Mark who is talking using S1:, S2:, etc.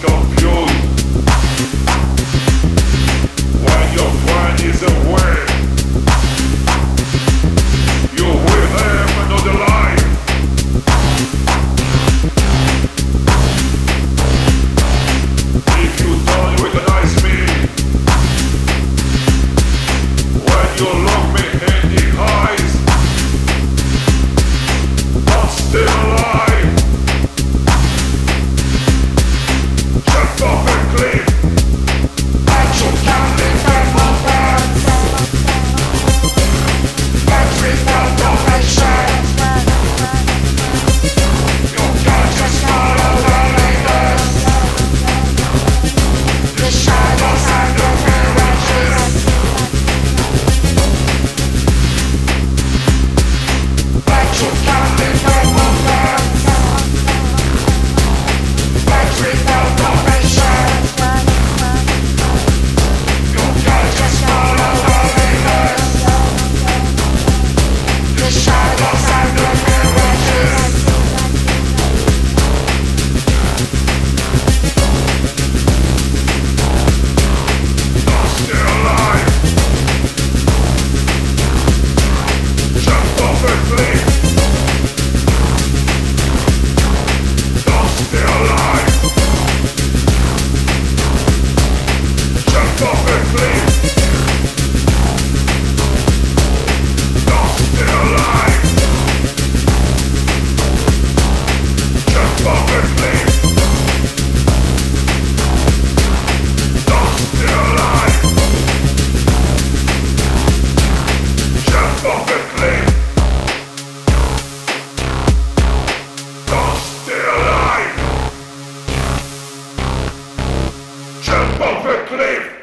S1: confused when your friend is away. You will have another life. If you don't recognize me when you look me in the eyes, I'm still alive. Jump off a cliff. That you can't live in my words. That's without direction. You can't just follow the leaders. The shadows and the mirages. That you can't live in my words. That's without direction. You can't just follow the leaders. The shadows and the mirages. I'm still alive. Jump off a cliff. I'm still alive. Jump off a cliff. I'm still alive. Jump off a cliff. I'm still alive. Jump off a cliff. I'm still alive. Jump off a cliff.